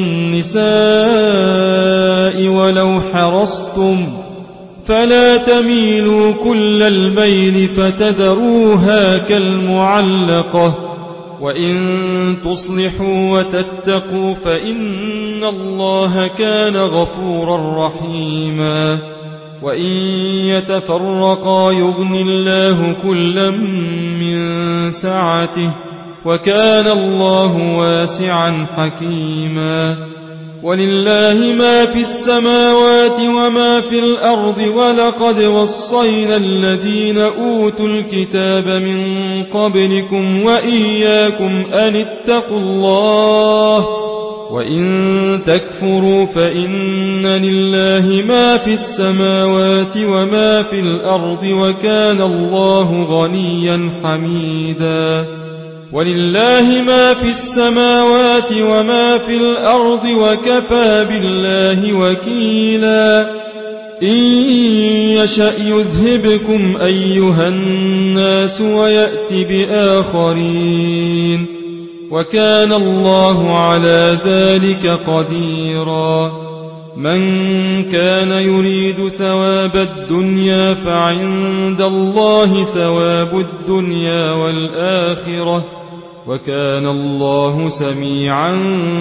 النساء ولو حرصتم فلا تميلوا كل الميل فتذروها كالمعلقة وإن تصلحوا وتتقوا فإن الله كان غفورا رحيما وإن يتفرقا يغن الله كلا من سعته وكان الله واسعا حكيما ولله ما في السماوات وما في الأرض ولقد وصينا الذين أوتوا الكتاب من قبلكم وإياكم أن اتقوا الله وإن تكفروا فإن لله ما في السماوات وما في الأرض وكان الله غنيا حميدا ولله ما في السماوات وما في الأرض وكفى بالله وكيلا إن يشأ يذهبكم أيها الناس ويأت بآخرين وكان الله على ذلك قديرا من كان يريد ثواب الدنيا فعند الله ثواب الدنيا والآخرة وكان الله سميعا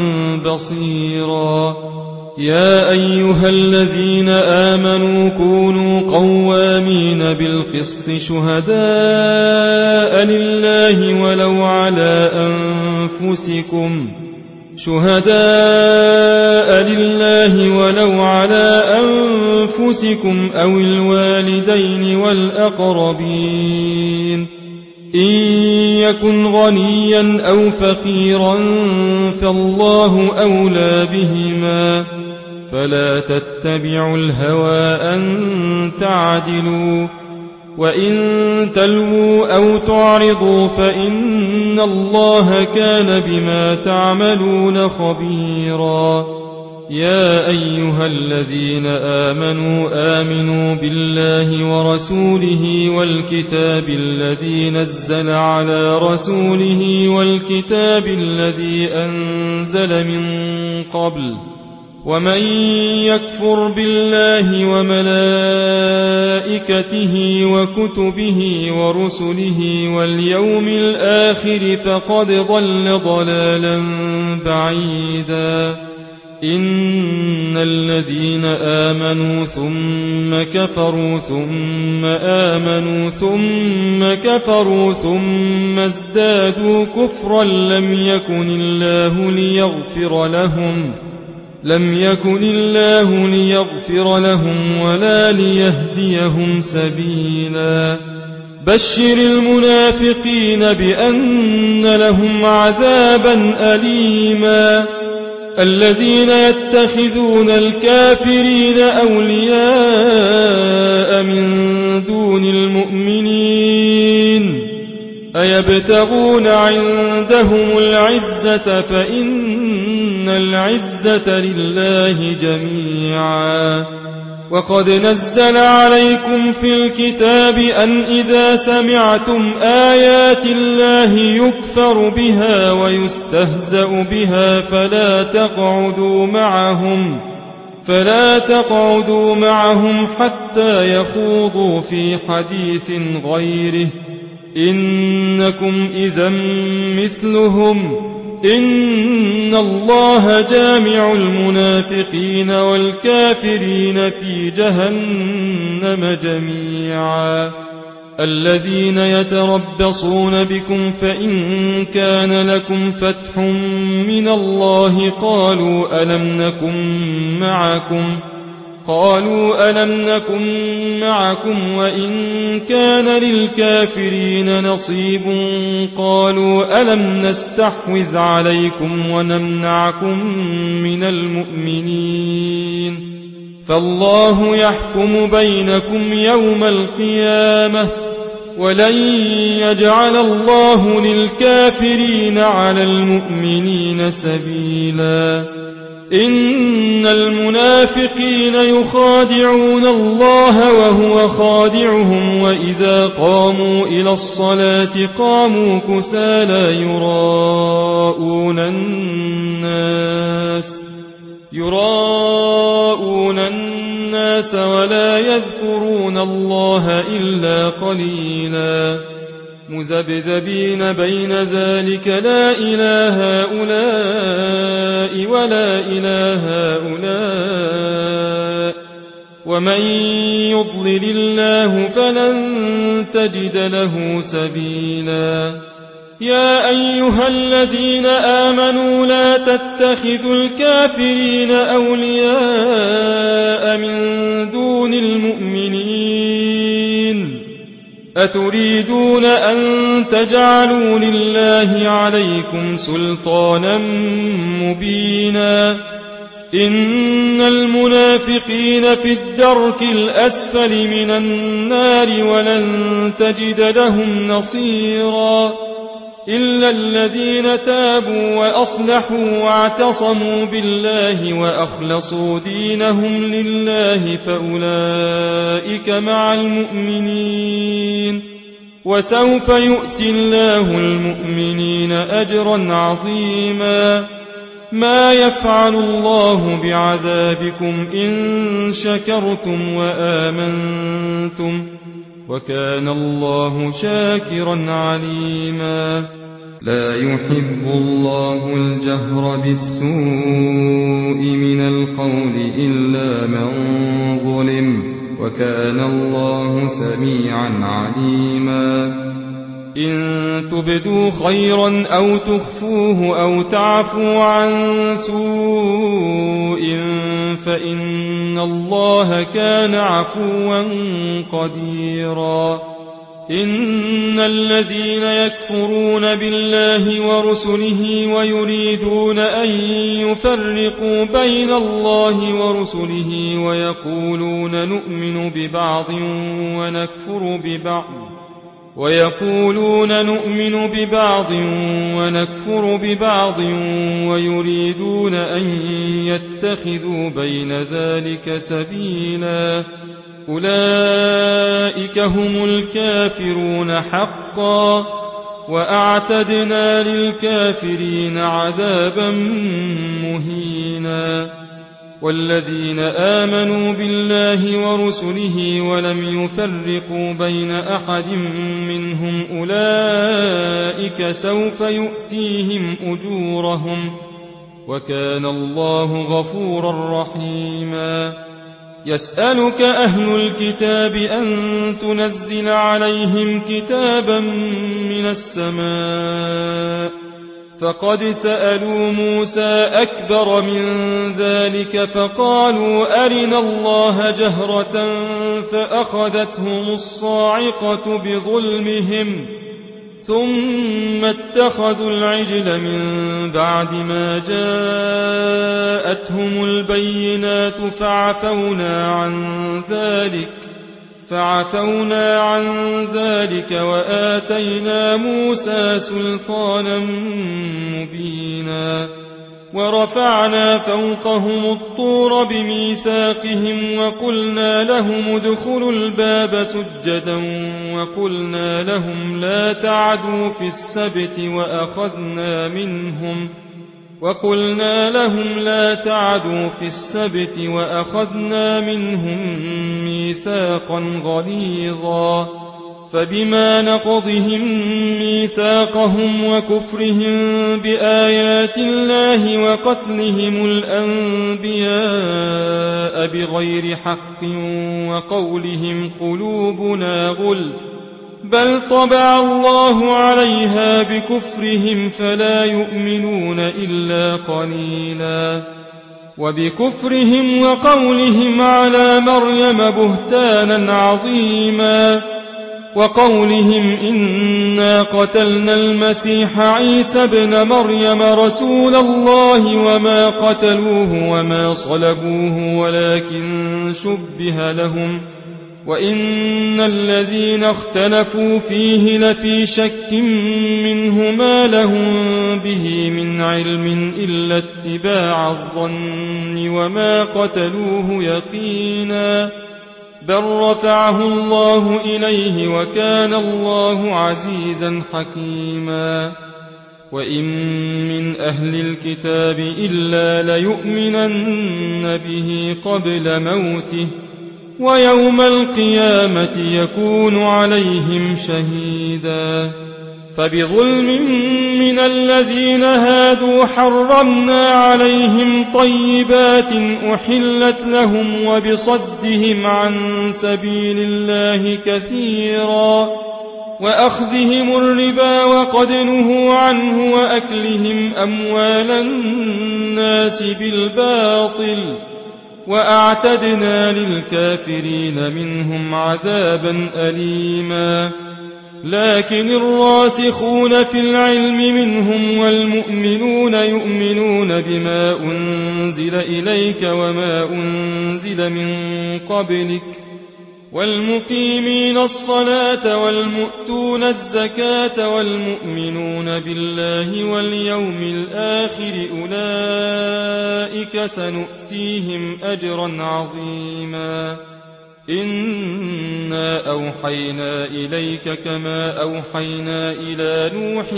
بصيرا يا أيها الذين آمنوا كونوا قوامين بالقسط شهداء لله ولو على أنفسكم شهداء لله ولو على أنفسكم أو الوالدين والأقربين إن يكن غنيا أو فقيرا فالله أولى بهما فلا تتبعوا الهوى أن تعدلوا وإن تلووا أو تعرضوا فإن الله كان بما تعملون خبيرا يا أيها الذين آمنوا آمنوا بالله ورسوله والكتاب الذي نزل على رسوله والكتاب الذي أنزل من قبل ومن يكفر بالله وملائكته وكتبه ورسله واليوم الآخر فقد ضل ضلالا بعيدا إن الذين آمنوا ثم كفروا ثم آمنوا ثم كفروا ثم ازدادوا كفرا لم يكن الله ليغفر لهم لم يكن الله ليغفر لهم ولا ليهديهم سبيلا بشر المنافقين بأن لهم عذابا أليما الذين يتخذون الكافرين أولياء من دون المؤمنين أيبتغون عندهم العزة فإن العزة لله جميعا وقد نزل عليكم في الكتاب أن إذا سمعتم آيات الله يكفر بها ويستهزأ بها فلا تقعدوا معهم فلا تقعدوا معهم حتى يخوضوا في حديث غيره إنكم إذا مثلهم إن الله جامع المنافقين والكافرين في جهنم جميعا الذين يتربصون بكم فإن كان لكم فتح من الله قالوا ألم نكن معكم قالوا ألم نكن معكم وإن كان للكافرين نصيب قالوا ألم نستحوذ عليكم ونمنعكم من المؤمنين فالله يحكم بينكم يوم القيامة ولن يجعل الله للكافرين على المؤمنين سبيلا إن المنافقين يخادعون الله وهو خادعهم وإذا قاموا إلى الصلاة قاموا كسالى يراءون الناس يراءون الناس ولا يذكرون الله إلا قليلا مذبذبين بين ذلك لا إله هؤلاء ولا إله هؤلاء ومن يضلل الله فلن تجد له سبيلا يا أيها الذين آمنوا لا تتخذوا الكافرين أولياء من دون المؤمنين أتريدون أن تجعلوا لله عليكم سلطانا مبينا إن المنافقين في الدرك الأسفل من النار ولن تجد لهم نصيرا إلا الذين تابوا وأصلحوا واعتصموا بالله وأخلصوا دينهم لله فأولئك مع المؤمنين وسوف يؤتي الله المؤمنين أجرا عظيما ما يفعل الله بعذابكم إن شكرتم وآمنتم وكان الله شاكرا عليما لا يحب الله الجهر بالسوء من القول إلا من ظلم وكان الله سميعا عليما إن تبدوا خيرا أو تخفوه أو تعفوا عن سوء فإن الله كان عفوا قديرا إن الذين يكفرون بالله ورسله ويريدون أن يفرقوا بين الله ورسله ويقولون نؤمن ببعض ونكفر ببعض ويقولون نؤمن ببعض ونكفر ببعض ويريدون أن يتخذوا بين ذلك سبيلا أولئك هم الكافرون حقا وأعتدنا للكافرين عذابا مهينا والذين آمنوا بالله ورسله ولم يفرقوا بين أحد منهم أولئك سوف يؤتيهم أجورهم وكان الله غفورا رحيما يسألك أهل الكتاب أن تنزل عليهم كتابا من السماء فقد سألوا موسى أكبر من ذلك فقالوا أرنا الله جهرة فأخذتهم الصاعقة بظلمهم ثم اتخذوا العجل من بعد ما جاءتهم البينات فعفونا عن ذلك فعفونا عن ذلك وآتينا موسى سلطانا مبينا ورفعنا فوقهم الطور بميثاقهم وقلنا لهم ادخلوا الباب سجدا وقلنا لهم لا تعدوا في السبت وأخذنا منهم وقلنا لهم لا تعدوا في السبت وأخذنا منهم ميثاقا غليظا فبما نقضهم ميثاقهم وكفرهم بآيات الله وقتلهم الأنبياء بغير حق وقولهم قلوبنا غلف بل طبع الله عليها بكفرهم فلا يؤمنون إلا قليلا وبكفرهم وقولهم على مريم بهتانا عظيما وقولهم إنا قتلنا المسيح عيسى ابن مريم رسول الله وما قتلوه وما صلبوه ولكن شبه لهم وإن الذين اختلفوا فيه لفي شك منه ما لهم به من علم إلا اتباع الظن وما قتلوه يقينا بل رفعه الله إليه وكان الله عزيزا حكيما وإن من أهل الكتاب إلا ليؤمنن به قبل موته ويوم القيامة يكون عليهم شهيدا فبظلم من الذين هادوا حرمنا عليهم طيبات أحلت لهم وبصدهم عن سبيل الله كثيرا وأخذهم الربا وقد نهوا عنه وأكلهم أموال الناس بالباطل وأعتدنا للكافرين منهم عذابا أليما لكن الراسخون في العلم منهم والمؤمنون يؤمنون بما أنزل إليك وما أنزل من قبلك والمقيمين الصلاة والمؤتون الزكاة والمؤمنون بالله واليوم الآخر أولئك سنؤتيهم أجرا عظيما إنا أوحينا إليك كما أوحينا إلى نوح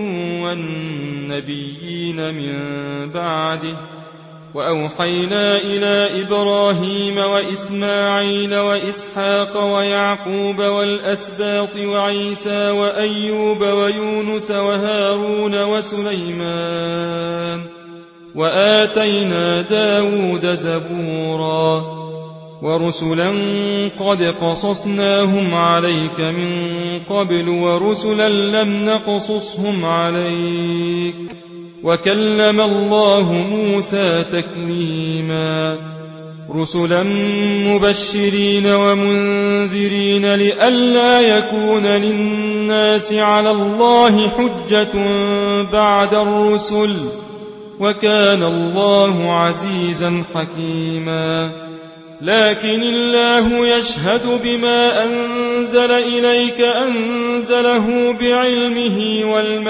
والنبيين من بعده وأوحينا إلى إبراهيم وإسماعيل وإسحاق ويعقوب والأسباط وعيسى وأيوب ويونس وهارون وسليمان وآتينا داود زبورا ورسلا قد قصصناهم عليك من قبل ورسلا لم نقصصهم عليك وكلم الله موسى تكليما رسلا مبشرين ومنذرين لئلا يكون للناس على الله حجة بعد الرسل وكان الله عزيزا حكيما لكن الله يشهد بما أنزل إليك أنزله بعلمه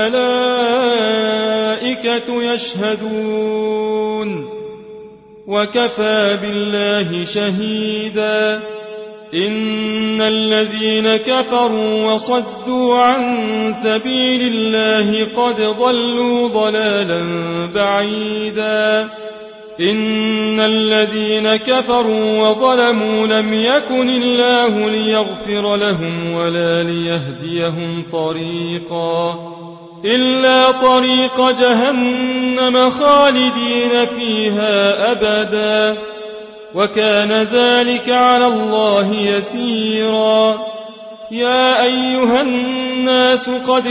والملائكة يشهدون وكفى بالله شهيدا إن الذين كفروا وصدوا عن سبيل الله قد ضلوا ضلالا بعيدا إن الذين كفروا وظلموا لم يكن الله ليغفر لهم ولا ليهديهم طريقا إلا طريق جهنم خالدين فيها أبدا وكان ذلك على الله يسيرا يا أيها الناس قد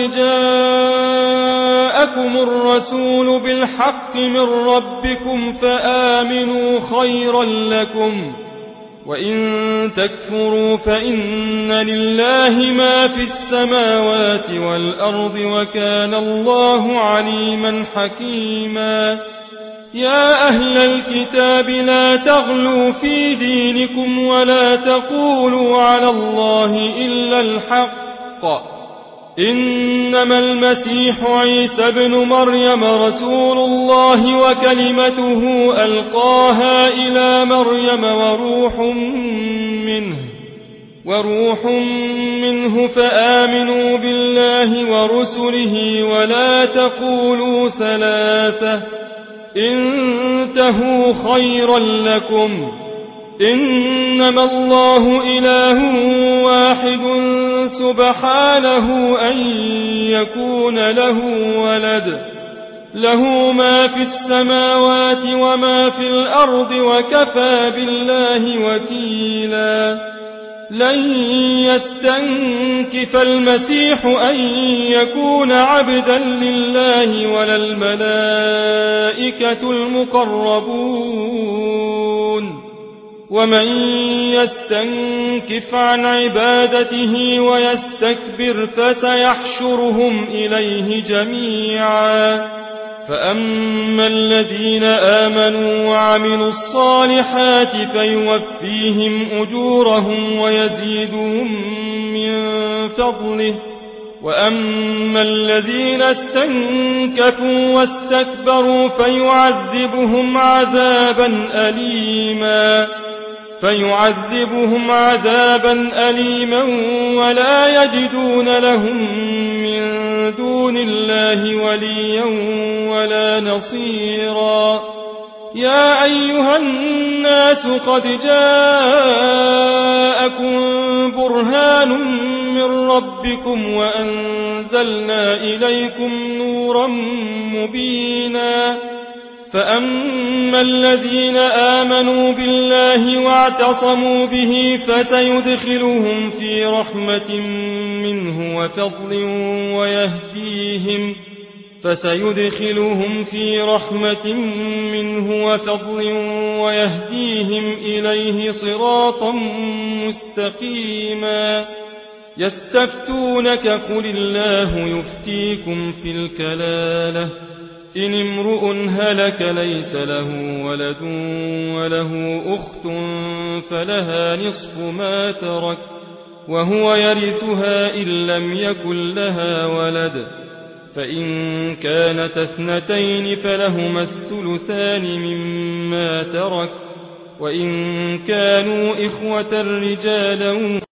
جاءكم الرسول بالحق من ربكم فآمنوا خيرا لكم وإن تكفروا فإن لله ما في السماوات والأرض وكان الله عليما حكيما يا أهل الكتاب لا تغلوا في دينكم ولا تقولوا على الله إلا الحق إنما المسيح عيسى بن مريم رسول الله وكلمته ألقاها إلى مريم وروح منه وروح منه فآمنوا بالله ورسله ولا تقولوا ثلاثة انتهوا خيرا لكم إنما الله إله واحد سبحانه أن يكون له ولد له ما في السماوات وما في الأرض وكفى بالله وكيلا لن يستنكف المسيح أن يكون عبدا لله ولا الملائكة المقربون ومن يستنكف عن عبادته ويستكبر فسيحشرهم إليه جميعا فأما الذين آمنوا وعملوا الصالحات فيوفيهم أجورهم ويزيدهم من فضله وأما الذين استنكفوا واستكبروا فيعذبهم عذابا أليما فيعذبهم عذابا أليما ولا يجدون لهم من دون الله وليا ولا نصيرا يا أيها الناس قد جاءكم برهان من ربكم وأنزلنا إليكم نورا مبينا فأما الذين آمنوا بالله واعتصموا به فسيدخلهم في رحمة منه وفضل ويهديهم فسيدخلهم في رحمة منه وفضل ويهديهم إليه صراطا مستقيما يستفتونك قل الله يفتيكم في الكلالة إن امرؤ هلك ليس له ولد وله أخت فلها نصف ما ترك وهو يرثها إن لم يكن لها ولد فإن كانت اثنتين فلهما الثلثان مما ترك وإن كانوا إخوة رجالا